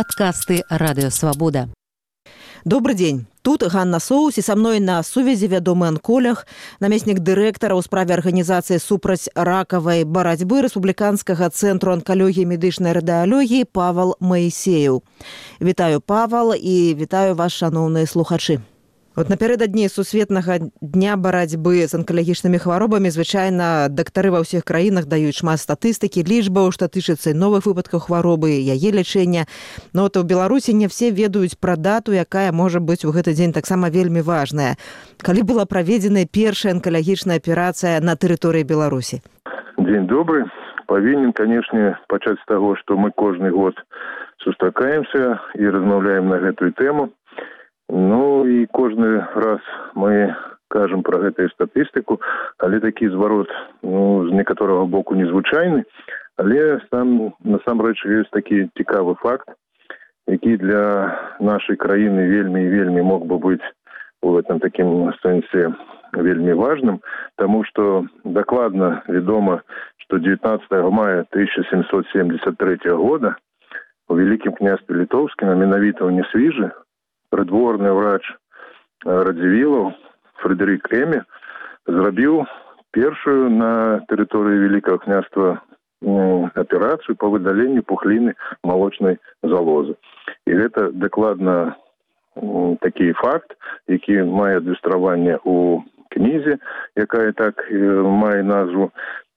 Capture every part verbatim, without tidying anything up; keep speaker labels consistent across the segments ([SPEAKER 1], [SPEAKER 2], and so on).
[SPEAKER 1] Подкасты «Радио Свобода».
[SPEAKER 2] Добрый день. Тут Ганна Соус, и со мной на сувязі вядомы анколог, намеснік дырэктара ў справе арганізацыі супраць ракавай барацьбы Рэспубліканскага цэнтру анкалогіі і медычнай радыялогіі Павал Маісеев. Вітаю, Павал, і вітаю вас, шановныя слухачы. От напярэдадні сусветнага дня барацьбы з анкалагічнымі хваробамі звычайна дактары ва ўсіх краінах даюць шмат статыстыкі, лічбаў, што тычыцца новых выпадкаў хваробы, яе лячэння. Но от у Беларусі не все ведаюць пра дату, якая можа быць у гэты дзень таксама вельмі важная. Калі была праведзеная першая анкалагічная аперацыя на тэрыторыі Беларусі?
[SPEAKER 3] Дзень добры. Павінен, канешне, пачаць з таго, што мы кожны год сустракаемся і размаўляем на гэтую тэму. Ну і кожны раз мы кажам пра гэтую статыстыку, але такі зварот, ну, з некаторага боку незвычайны, але сам насамрэч ёсць такі цікавы факт, які для нашай краіны вельмі і вельмі мог бы быць у гэтым такім сэнсе вельмі важным, таму што дакладна вядома, што дзевятнаццатага мая тысяча сямсот семьдесят третьего года у Великім княстве Літоўскім, а менавіта ў Несвіжы, прыдворны ўрач Радзівілаў Фрэдэрік Эмі зрабіў першую на тэрыторыі Великага княства аперацыю па выдаленню пухліны малочнай залозы. І гэта дакладна такі факт, які мае адлюстраванне ў кнізе, якая так мае назву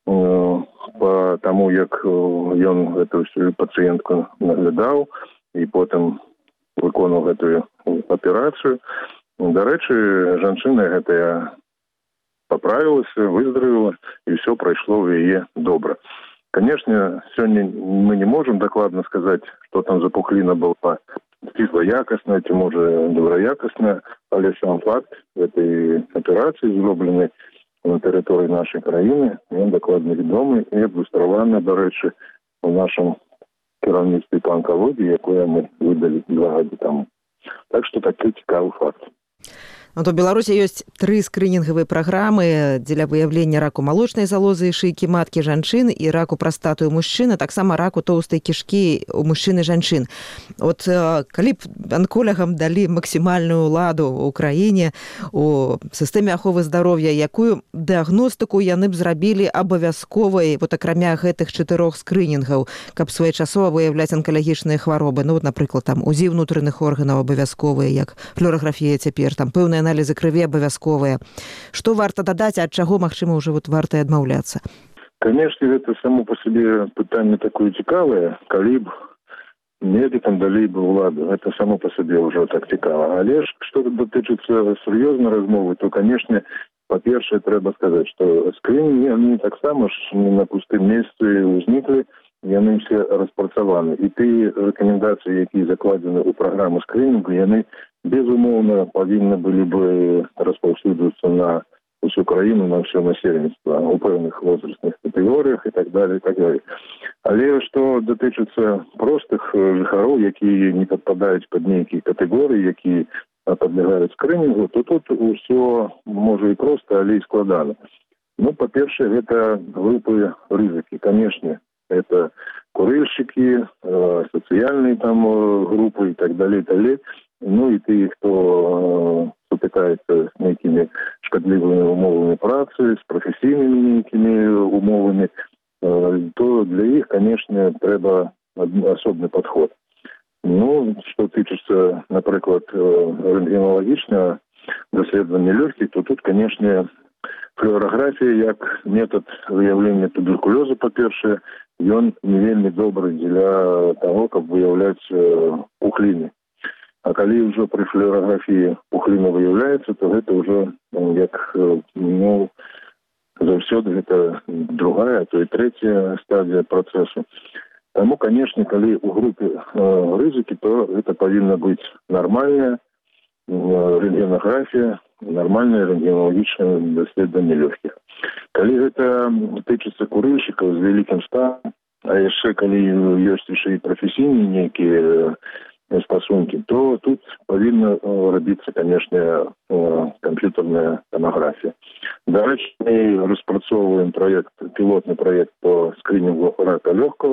[SPEAKER 3] па таму, як ён гэтую пацыентку наглядаў і потым выконаў гэтую аперацыю. Дарэчы, жанчына гэтая паправілася, выздаравіла, і ўсё прайшло ў яе добра. Канешне, сёння мы не можам дакладна сказаць, што там за пухліна была, ці злаякасная, ці можа добраякасная, але сам факт гэтай аперацыі, зробленай на тэрыторыі нашай краіны, ён дакладна вядомы і адлюстраваны, дарэчы, у нашым кіраўніцтве па анкалогіі, якое мы выдалі два гады таму. Так што такі цікавы факт.
[SPEAKER 2] Вот у Беларусі ёсць тры скрынінгавыя праграмы дзеля выяўлення раку малочнай залозы і шыйкі маткі жанчын і раку прастаты ў мужчын, а таксама раку тоўстай кішкі ў мужчын і жанчын. От калі б анколагам далі максімальную ўладу ў краіне, у сістэме аховы здароўя, якую дыягностыку яны б зрабілі абавязковай, вот акрамя гэтых чатырох скрынінгаў, каб своечасова выяўляць анкалагічныя хваробы? Ну, вот, напрыклад, там УЗІ ўнутраных органаў абавязковыя, як флюараграфія цяпер, там пэўныя аналізы крыві абавязковыя. Што варта дадаць, ад чаго, магчыма, ўжо вот варта адмаўляцца?
[SPEAKER 3] Канешне, гэта само па сабе пытанне такое цікавае, калі б медыкам далі б ўладу. Гэта само па сабе ўжо так цікава. Але ж, што датычыцца сур'ёзнай размовы, то, канешне, па-першае, трэба сказаць, што скрынінгі, яны таксама ж не на пустым месцы ўзніклі, яны все распрацаваны. І тыя рэкамендацыі, якія закладзены ў праграму скрынінгу, яны безумоўна павінны былі бы распаўсюджвацца на ўсю краіну, на ўсё насельніцтва, у пэўных возрастных катэгорыях і так далее, і так далее. Але што датычыцца простых жыхароў, якія не падпадаюць пад нейкія катэгорыі, якія падлягаюць скрынінгу, то тут усё можа і проста, але і складана. Ну, па-першае, гэта групы рызыкі. Канешне, это курильщики, социальные там группы и так далее, и так далее. Ну и те, кто сутыкается с некими шкодливыми умовами працы, с професійними некими умовами, то для их, конечно, треба особый подход. Ну, что тычыцца, например, рентгенологичного доследования легких, то тут, конечно, флюорографія як метод выяўлення туберкулёзу, па-першае, ён не вельмі добры для таго, каб выяўляць пухліны. А калі ўжо пры флюорографіі пухліна выяўляецца, то гэта ўжо як, ну, заўсёды гэта другая, а то і трэцяя стадія працэсу. Таму, канешне, калі ў групе рызыкі, то гэта павінна быць нармальная рентгенографія, нормальное рентгенологічнае даследаванне лёгкіх. Калі гэта тычыцца курильщикаў з вялікім стажам, а яшчэ калі ёсць яшчэ і прафесійныя нейкія стасункі, то тут павінна рабіцца, канешне, камп'ютарная томографія. Дарэчы, мы распрацоўваем проект, пілотны проект по скрынінгу рака лёгкага,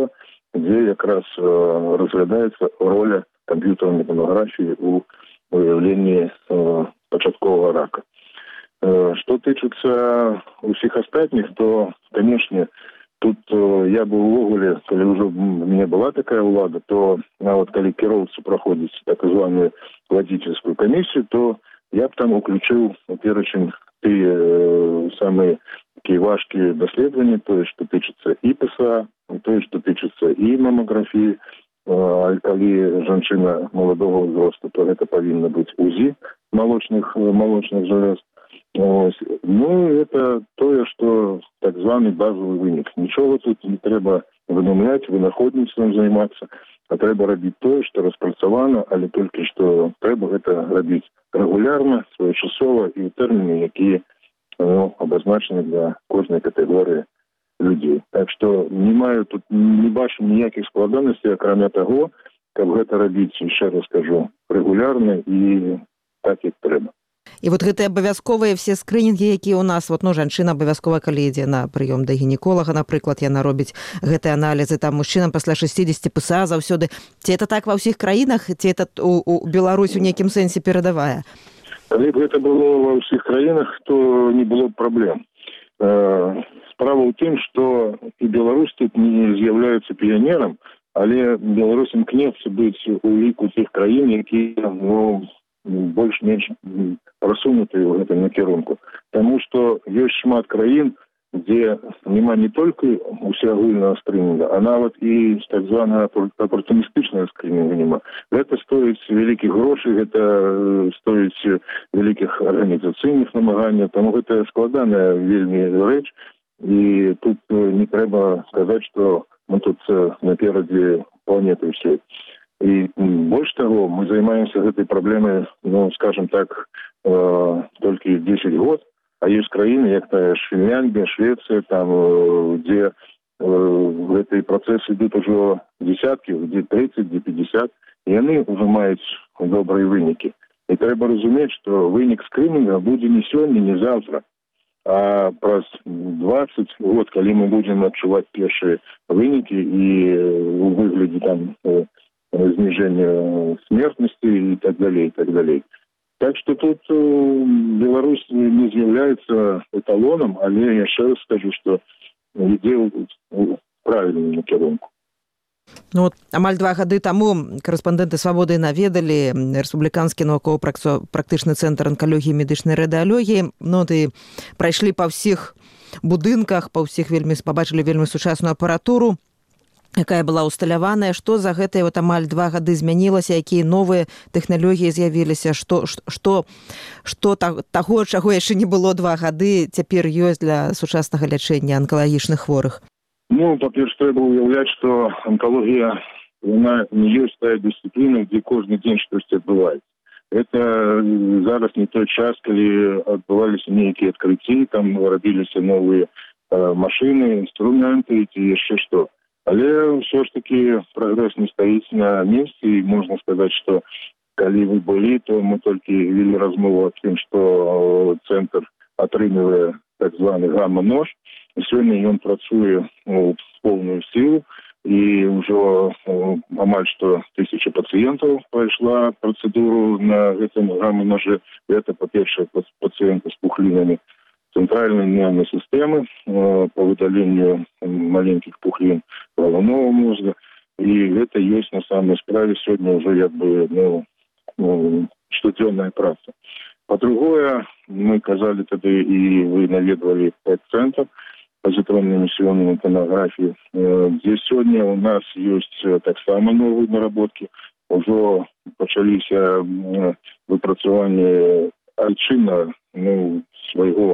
[SPEAKER 3] дзе якраз разглядаецца роля камп'ютарнай томаграфіі ў выяўленні пачатковага рака. Што тычыцца ўсіх астатніх, то, канешне, тут я бы ўвогуле, калі ўжо у мяне была такая ўлада, то нават калі кіроўцы праходзіць так званую вадзіцельскую камісію, то я б там уключыў у перачень тыя самыя такія важкія даследаванні, тое, што тычыцца і ПСА, тое, што тычыцца і мамаграфіі. А калі жанчына маладога ўзросту, то гэта павінна быць УЗІ малочных, малочных жалез. Ось. Ну, это тое, што так званы базовый вынік. Нічога тут не трэба выдумляць, вынаходніцтвам займацца, а трэба рабіць тое, што распрацавана, але толькі што трэба гэта рабіць рэгулярна, своечасова і ў тэрміны, якія ну, абазначаны для кожнай катэгорыі людзей. Так што не маю тут, не бачу ніякіх складанасцей, акрамя таго, каб гэта рабіць, яшчэ раз скажу, рэгулярна і так, як трэба.
[SPEAKER 2] І вот гэтыя абавязковыя все скрынінгі, якія ў нас, вот, ну, жанчына абавязкова, калі ідзе на прыём да гінеколага, напрыклад, яна робіць гэтыя аналізы, там мужчынам пасля шэсцідзесяці ПСА заўсёды. Ці это так ва ўсіх краінах, ці это у, у Беларусь у нейкім сэнсе перадавая?
[SPEAKER 3] Калі б гэта было ва ўсіх краінах, то не было б праблем. Справа ў тым, што і Беларусь тут не з'яўляецца піянерам, але Беларусь імкнецца быць у ліку тых краін, якія, ну, больш-менш прасунутыя ў гэтым накірунку. Таму што ёсць шмат краін, дзе няма не толькі усеагульнага скрынінга, а нават і так званага апартуністычнага скрынінга няма. Гэта стоіць вялікіх грошай, гэта стоіць вялікіх арганізацыйных намаганняў, таму гэта складаная вельмі рэч, і тут не трэба сказаць, што мы тут наперадзе планеты ўсёй. И больше того, мы занимаемся этой проблемой, ну, скажем так, э, только десять год, а есть краины, как Финляндия, Швеция, там, э, где э, эти процессы идут уже десятки, где тридцать, где пятьдесят, и они уже имеют добрые выники. И треба разуметь, что вынік скрининга будет не сегодня, не завтра, а праз двадцать год, когда мы будем отчувать первые выники и в выгляде там э, снижение смертности и так далее, и так далее. Так что тут э, Беларусь не является эталоном, але я еще раз скажу, что ідзе в правильную накірунку.
[SPEAKER 2] Ну, вот, амаль два гады таму корэспандэнты «Свабоды» наведалі рэспубліканскі навукова-практычны цэнтр анкалогіі і медычнай радыялогіі. Ну, і прайшлі па ўсіх будынках, па ўсіх вельмі пабачылі вельмі сучасную апаратуру, якая была усталяваная, што за гэтыя вот амаль два гады змянілася, якія новыя тэхналогіі з'явіліся, што, што, што таго, чаго яшчэ не было два гады, цяпер ёсць для сучаснага лячэння анкалагічных хворых?
[SPEAKER 3] Ну, па-перше, трэба уяўляць, што анкалогія, яна не ёсць тая дысцыпліна, дзе кожны дзень штосьці адбываецца. Это зараз не той час, калі адбываліся нейкія адкрыцці, там рабіліся новыя э, машыны, інструменты ці яшчэ што. Але ўсё ж таки прагрэс не стаіць на месцы, і можна сказаць, што калі вы былі, то мы толькі вели размову аб тым, што цэнтр атрымлівае так званы гамма-нож, і сёння ён працуе ну, в поўную сілу, і ўжо амаль што тысяча пацыентаў прайшла працэдуру на гэтым гамма-ножы. Гэта, па-першае, пацыенты з пухлінамі центральной нервной системы э, по выдалению маленьких пухлин головного мозга. И это есть на самом справе сегодня уже как бы, ну, ну, штодневная праца. По-другое, мы казали тогда, и вы наведывали пять центров позитронной эмиссионной томографии. Э, здесь сегодня у нас есть так само новые наработки. Уже начались э, выпрацование айчина, ну, своего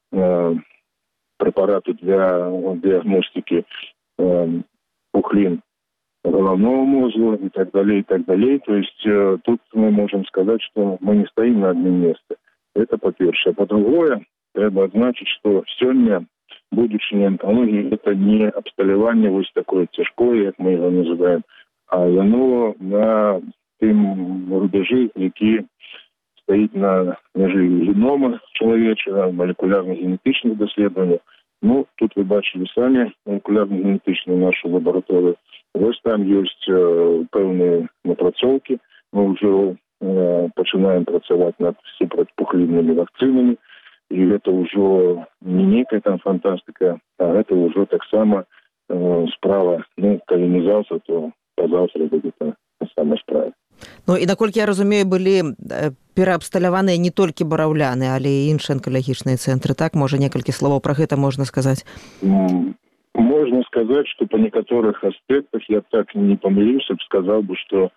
[SPEAKER 3] препараты для диагностики э, пухлин головного мозга и так далее, и так далее. То есть э, тут мы можем сказать, что мы не стоим на одном месте. Это по-перше. А по-другое, треба отзначить, что сегодня будучыня онкологии это не абсталяванне вот такое цяжкое, как мы его называем, а оно на тем рубежи, які стоит на меже генома человечего, молекулярно-генетичных доследований. Ну, тут вы бачили сами молекулярно-генетичную нашу лабораторию. Вось там ёсць э, пэўныя напрацоўкі. Мы ўжо э, пачынаем працаваць над супрацьпухліннымі вакцынамі, і гэта ўжо не нейкая там фантастыка, а гэта ўжо таксама э, справа, ну, калі не заўтра, то пазаўтра будзе та самая справа.
[SPEAKER 2] Ну і наколькі я разумею, былі пераабсталяваныя не толькі бараўляны, але і іншыя онкалагічныя цэнтры, так? Можа, некалькі словаў пра гэта можна сказаць?
[SPEAKER 3] Mm. Можно сказать, что по некоторых аспектах я так не помылился, сказал бы, что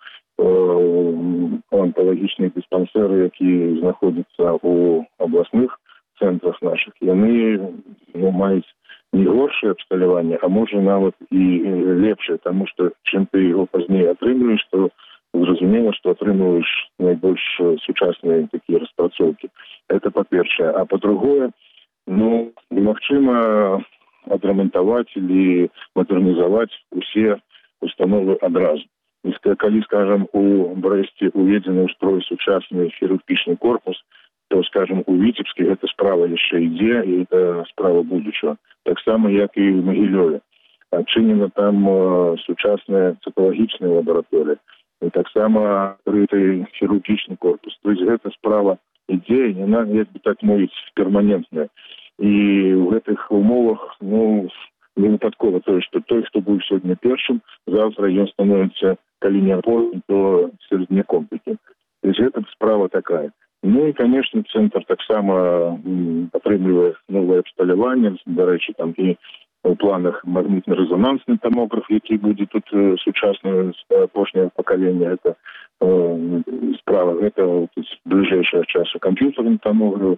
[SPEAKER 3] э, онкологичные диспансеры, которые находятся у областных центрах наших, они ну, маюць не горшее абсталяванне, а может нават и лепшее, потому что чем ты его позднее атрымліваешь, то зразумела, что атрымліваешь найбольш сучасныя такие распрацоўкі. Это по-першае. А по-другое, ну, немагчыма адрамантаваць или мадэрнізаваць усе установы адразу. Калі, скажем, у Брэсце уведзены ўстрой сучасны хірургічны корпус, то, скажем, у Віцебске гэта справа яшчэ ідзе, і гэта справа будучага. Таксама, як і ў Магілёве. Адчынена там э, сучасная цыталагічная лабараторыя. І таксама адкрыты хірургічны корпус. То есть гэта справа ідзе, і яна, як бы так мовіць, перманентная. І ў гэтых умовах, ну, не выпадкова тое, што той, хто быў сёння першым, заўтра ён становіцца, калі не апорным, то середняком таким. То есть гэта справа такая. Ну і, конечно, цэнтр таксама атрымлівае новае абсталяванне, дарэчы, там і ў планах магнітна-рэзонансны томограф, які будзе тут э, сучаснае апошняе пакаленне, гэта э, справа, гэта бліжэйшага часу камп'ютарны томограф.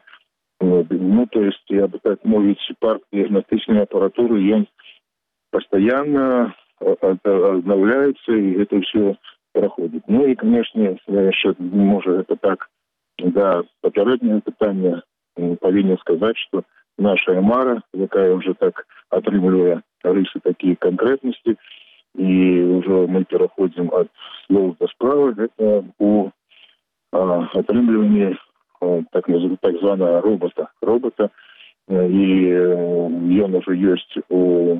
[SPEAKER 3] Ну, то есть, я бы так мовить, парк диагностичной аппаратуры, он постоянно обновляется, и это все проходит. Ну, и, конечно, еще, может, это так, да, попереднее питание, повинен сказать, что наша Эмара, якая уже так отрымливая рысы такие конкретности, и уже мы переходим от слов до справа, это у а, отрымливания так называемого так званого робота. Робота, и он уже есть у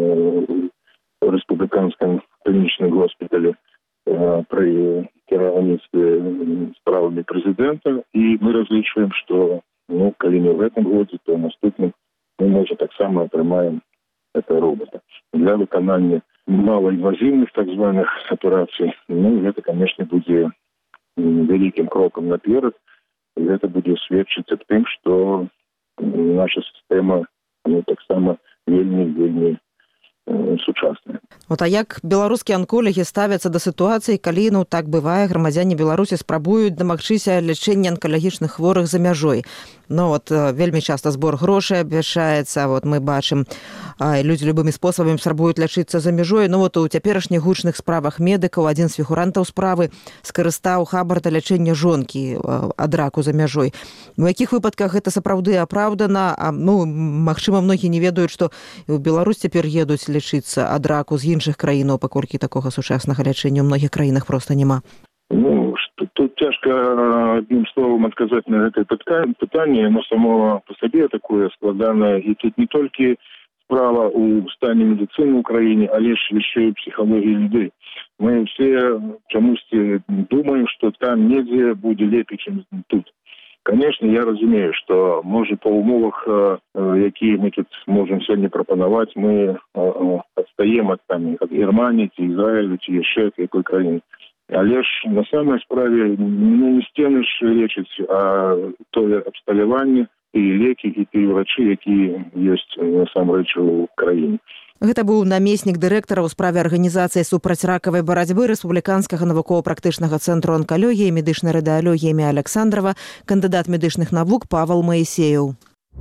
[SPEAKER 3] республиканском клиничном госпитале при кіравніцтве справами президента, и мы различаем, что, ну, коли не в этом году, то в наступном мы, может, так само отрымаем это робота. Для выполнения малоинвазивных так званых операций, ну, это, конечно, будет великим кроком наперед. І гэта будзе сведчыць аб тым, што наша сістэма ну, таксама вельмі-вельмі э, сучасная.
[SPEAKER 2] Вот, а як беларускія анколагі ставяцца да сітуацыі, калі, ну, так бывае, грамадзяне Беларусі спрабуюць дамагчыся лячэння анкалагічных хворых за мяжой. Ну, вот, вельмі часта збор грошай абвяшчаецца, вот мы бачым, людзі любымі спосабамі спрабуюць лячыцца за мяжой. Ну, вот у цяперашніх гучных справах медыкаў адзін з фігурантаў справы скарыстаў хабар да лячэння жонкі ад раку за мяжой. У якіх выпадках гэта сапраўды апраўдана? А, ну, магчыма, многія не ведаюць, што ў Беларусь цяпер едуць лячыцца ад раку з іншых краінаў, паколькі такога сучаснага лячэння ў многіх краінах проста няма.
[SPEAKER 3] Ну, тут тяжко одним словом отказать на это питание, но само по себе такое складанное. И тут не только справа у стані медицины в Украине, а лишь еще и психологии людей. Мы все чомусь думаем, что там нельзя будет лепей, чем тут. Конечно, я разумею, что, может, по умовах, какие мы тут можем сегодня пропоновать, мы отстаем от, там, от Германии, Израиля, еще какой краины. Але ж на самой справе ну, не сцены ж лечыць, а тое абсталяванне і лекі, і тыя врачы, якія ёсць насамрэч у краіне.
[SPEAKER 2] Гэта быў намеснік дырэктара ў справе арганізацыі супрацьракавай барацьбы Рэспубліканскага навукова-практычнага цэнтру анкалогіі і медычнай радыялогіі імя Александрова, кандыдат медычных навук Павел Маісеяў.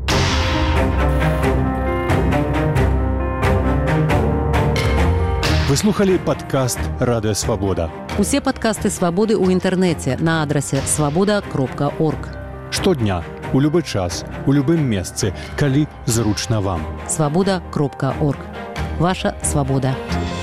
[SPEAKER 4] Вы слухали падкаст «Радыё Свабода».
[SPEAKER 1] Усе падкасты «Свабоды» ў інтэрнэце на адрасе свабода кропка орг.
[SPEAKER 4] Штодня, у любы час, у любым месцы, калі зручна вам.
[SPEAKER 1] свабода кропка орг. Ваша свабода.